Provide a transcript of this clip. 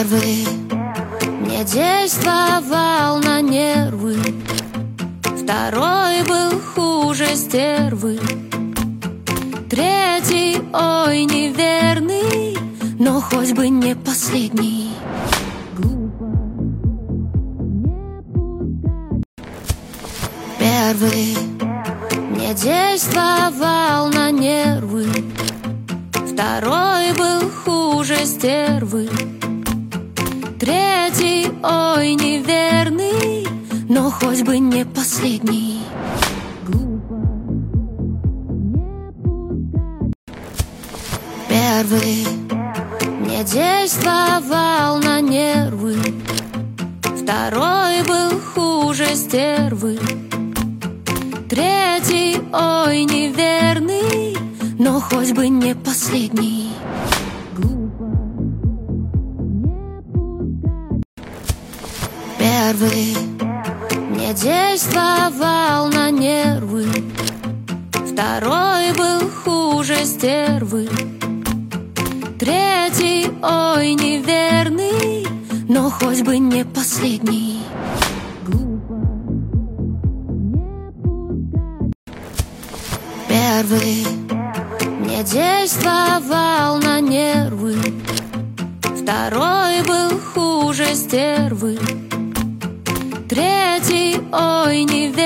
Первый мне действовал на нервы, второй был хуже стервы, третий, ой, неверный, но хоть бы не последний. Первый мне действовал на нервы, второй был хуже стервы, третий, ой, неверный, но хоть бы не последний. Первый мне действовал на нервы, второй был хуже стервы, третий, ой, неверный, но хоть бы не последний. Первый мне действовал на нервы, второй был хуже стервы, третий, ой, неверный, но хоть бы не последний. Первый мне действовал на нервы, второй был хуже стервы, третий, ой, неверный.